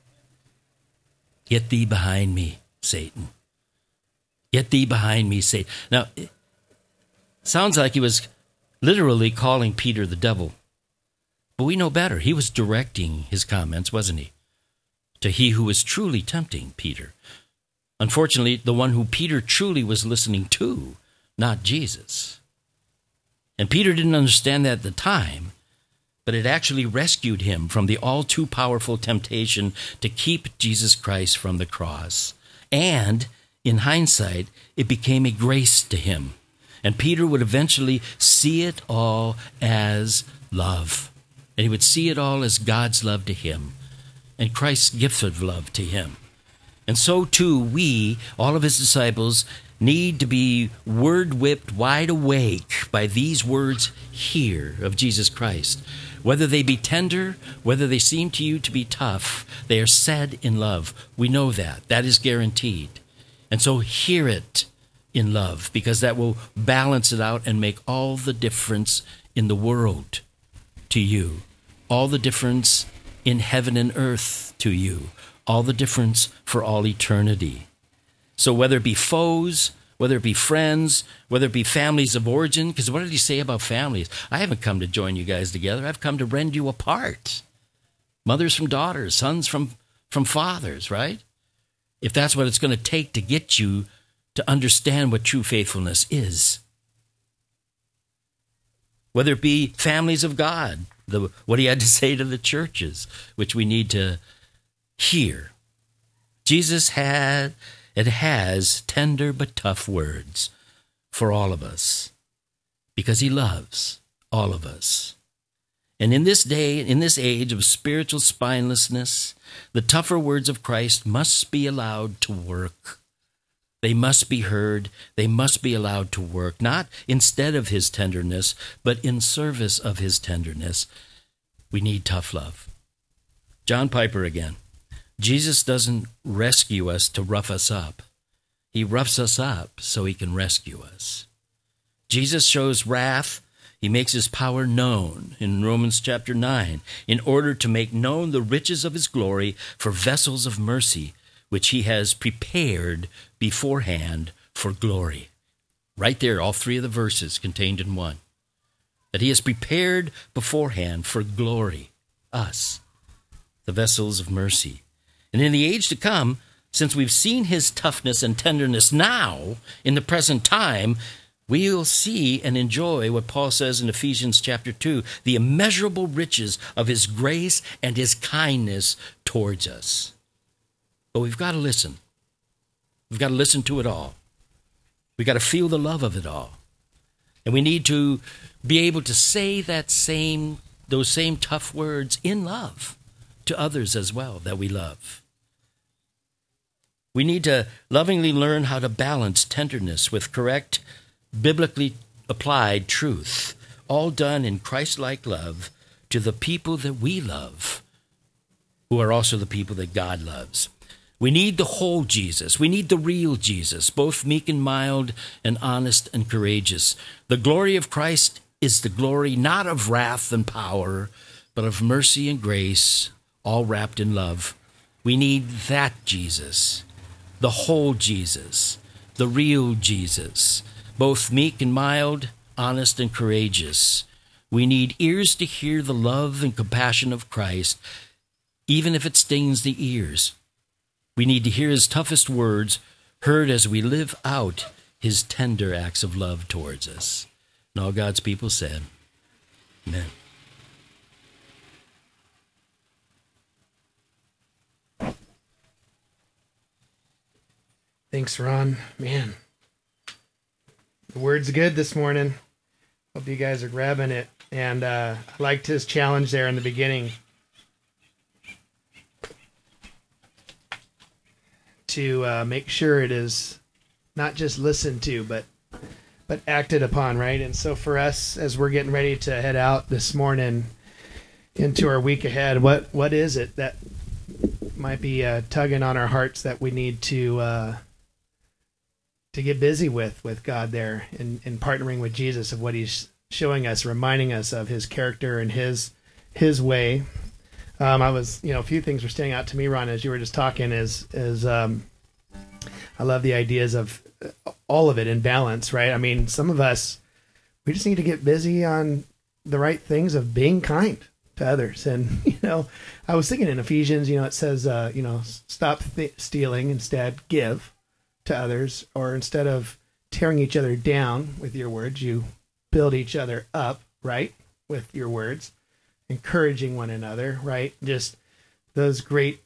Get thee behind me, Satan. Get thee behind me, Satan. Now, it sounds like he was literally calling Peter the devil. But we know better. He was directing his comments, wasn't he, to he who was truly tempting Peter. Unfortunately, the one who Peter truly was listening to, not Jesus. And Peter didn't understand that at the time, but it actually rescued him from the all-too-powerful temptation to keep Jesus Christ from the cross. And in hindsight, it became a grace to him. And Peter would eventually see it all as love. And he would see it all as God's love to him. and Christ's gift of love to him. And so too, we, all of his disciples, need to be word-whipped wide awake by these words here of Jesus Christ. Whether they be tender, whether they seem to you to be tough, they are said in love. We know that. That is guaranteed. And so hear it in love, because that will balance it out and make all the difference in the world to you, all the difference in heaven and earth to you, all the difference for all eternity. So whether it be foes, whether it be friends, whether it be families of origin, because what did he say about families? I haven't come to join you guys together. I've come to rend you apart. Mothers from daughters, sons from fathers, right? If that's what it's going to take to get you to understand what true faithfulness is. Whether it be families of God, what he had to say to the churches, which we need to hear. Jesus has tender but tough words for all of us, because he loves all of us. And in this day, in this age of spiritual spinelessness, the tougher words of Christ must be allowed to work. They must be heard. They must be allowed to work, not instead of his tenderness, but in service of his tenderness. We need tough love. John Piper again. Jesus doesn't rescue us to rough us up. He roughs us up so he can rescue us. Jesus shows wrath. He makes his power known in Romans chapter 9 in order to make known the riches of his glory for vessels of mercy, which he has prepared beforehand for glory. Right there, all three of the verses contained in one. That he has prepared beforehand for glory, us, the vessels of mercy. And in the age to come, since we've seen his toughness and tenderness now, in the present time, we'll see and enjoy what Paul says in Ephesians chapter 2, the immeasurable riches of his grace and his kindness towards us. But we've got to listen. We've got to listen to it all. We've got to feel the love of it all. And we need to be able to say those same tough words in love to others as well that we love. We need to lovingly learn how to balance tenderness with correct, biblically applied truth, all done in Christ-like love to the people that we love, who are also the people that God loves. We need the whole Jesus. We need the real Jesus, both meek and mild and honest and courageous. The glory of Christ is the glory not of wrath and power, but of mercy and grace, all wrapped in love. We need that Jesus, the whole Jesus, the real Jesus, both meek and mild, honest and courageous. We need ears to hear the love and compassion of Christ, even if it stings the ears. We need to hear his toughest words heard as we live out his tender acts of love towards us. And all God's people said, amen.
Thanks, Ron. Man, the word's good this morning. Hope you guys are grabbing it. And I liked his challenge there in the beginning to make sure it is not just listened to, but acted upon, right? And so for us, as we're getting ready to head out this morning into our week ahead, what is it that might be tugging on our hearts that we need to get busy with God there and partnering with Jesus of what he's showing us, reminding us of his character and his way. I was, a few things were standing out to me, Ron, as you were just talking, is I love the ideas of all of it in balance, right? I mean, some of us, we just need to get busy on the right things of being kind to others. And, I was thinking in Ephesians, it says, stop stealing, instead give to others, or instead of tearing each other down with your words, you build each other up, right? With your words, encouraging one another, right? Just those great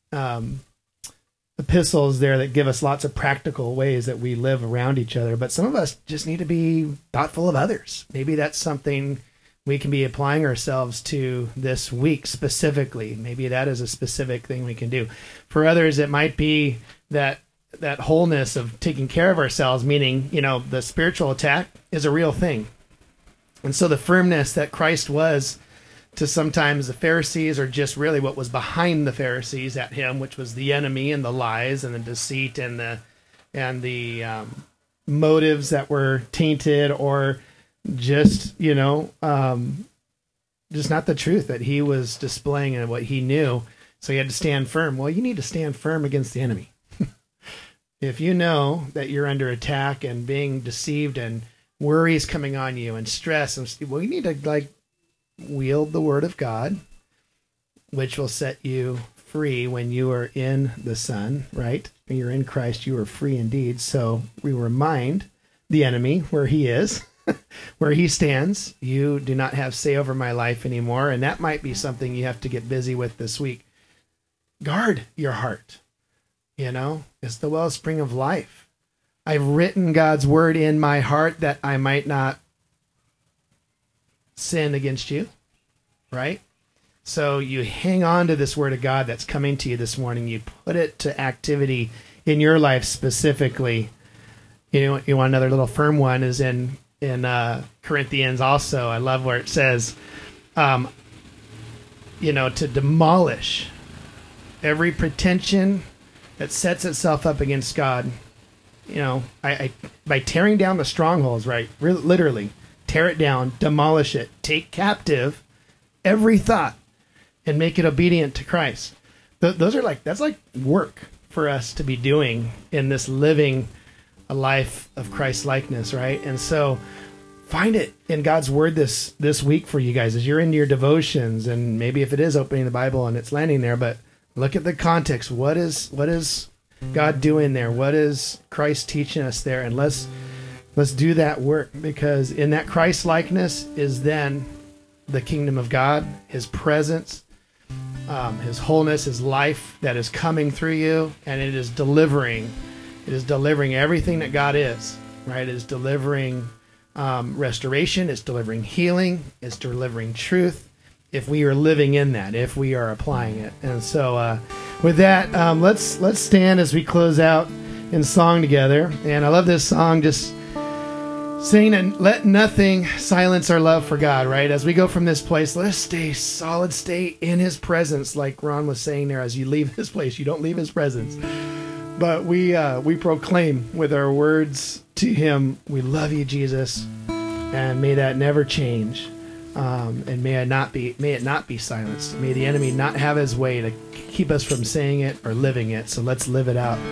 epistles there that give us lots of practical ways that we live around each other. But some of us just need to be thoughtful of others. Maybe that's something we can be applying ourselves to this week specifically. Maybe that is a specific thing we can do. For others, it might be that wholeness of taking care of ourselves, meaning, the spiritual attack is a real thing. And so the firmness that Christ was to sometimes the Pharisees, or just really what was behind the Pharisees at him, which was the enemy and the lies and the deceit and the motives that were tainted, or just just not the truth that he was displaying and what he knew. So he had to stand firm. Well, you need to stand firm against the enemy. If you know that you're under attack and being deceived and worries coming on you and stress, you need to wield the word of God, which will set you free when you are in the Son, right? When you're in Christ, you are free indeed. So we remind the enemy where he is, where he stands. You do not have say over my life anymore. And that might be something you have to get busy with this week. Guard your heart. It's the wellspring of life. I've written God's word in my heart that I might not sin against you, right? So you hang on to this word of God that's coming to you this morning. You put it to activity in your life specifically. You want another little firm one is in Corinthians also. I love where it says, to demolish every pretension that sets itself up against God. By tearing down the strongholds, right? Literally, tear it down, demolish it, take captive every thought, and make it obedient to Christ. That's like work for us to be doing in this living a life of Christ likeness, right? And so find it in God's word this week for you guys as you're into your devotions, and maybe if it is opening the Bible and it's landing there, but look at the context. What is God doing there? What is Christ teaching us there? And let's do that work, because in that Christ likeness is then the kingdom of God, his presence, his wholeness, his life that is coming through you, and it is delivering everything that God is, right? It is delivering restoration, it's delivering healing, it's delivering truth, if we are living in that, if we are applying it. And so with that, let's stand as we close out in song together. And I love this song, just singing, and let nothing silence our love for God, right? As we go from this place, let us stay in his presence, like Ron was saying there. As you leave this place, you don't leave his presence, but we proclaim with our words to him, we love you, Jesus, and may that never change. And may it not be silenced. May the enemy not have his way to keep us from saying it or living it. So let's live it out.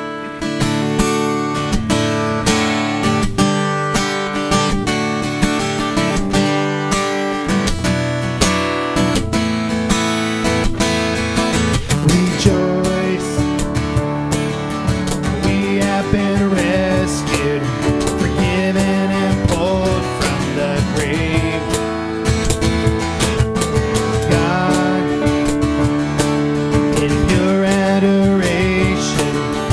Rejoice, we have been rescued, forgiven and pulled from the grave. God, in pure adoration,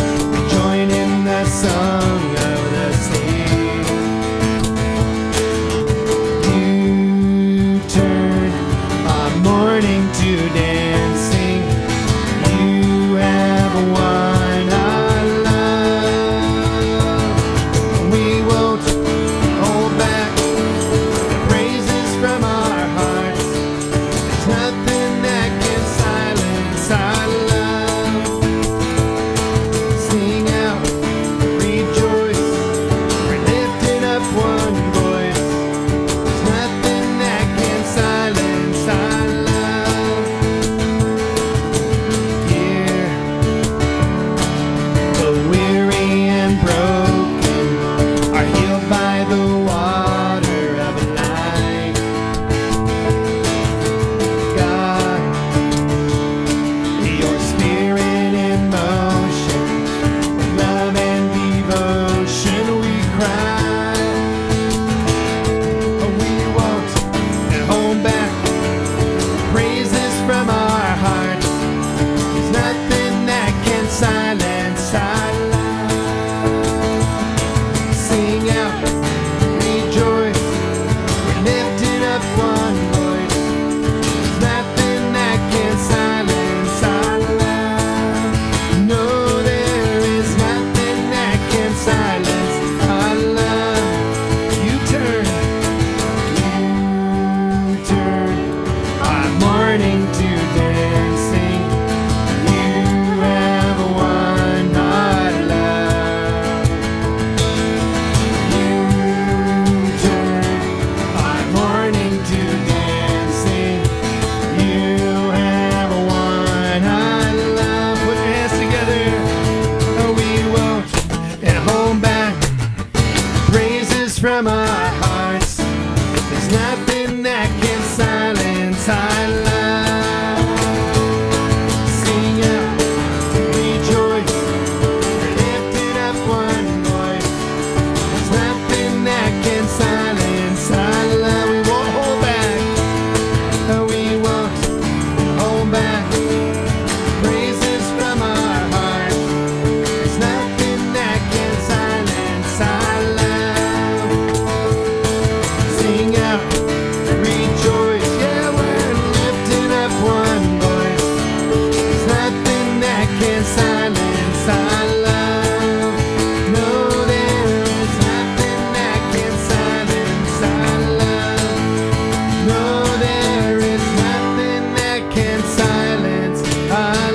silence, silence. Sing out, rejoice, lifting up one voice. There's nothing that can silence, silence. We won't hold back, we won't hold back. Praises from our hearts. There's nothing that can silence, silence. Sing out, rejoice, yeah, we're lifting up one voice. There's nothing that can silence, silence. No, there is nothing that can silence, silence. No, there is nothing that can silence our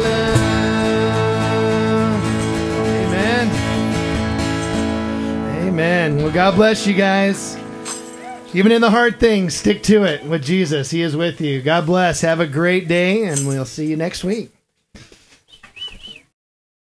love. Amen. Amen. Well, God bless you guys. Even in the hard things, stick to it with Jesus. He is with you. God bless. Have a great day, and we'll see you next week.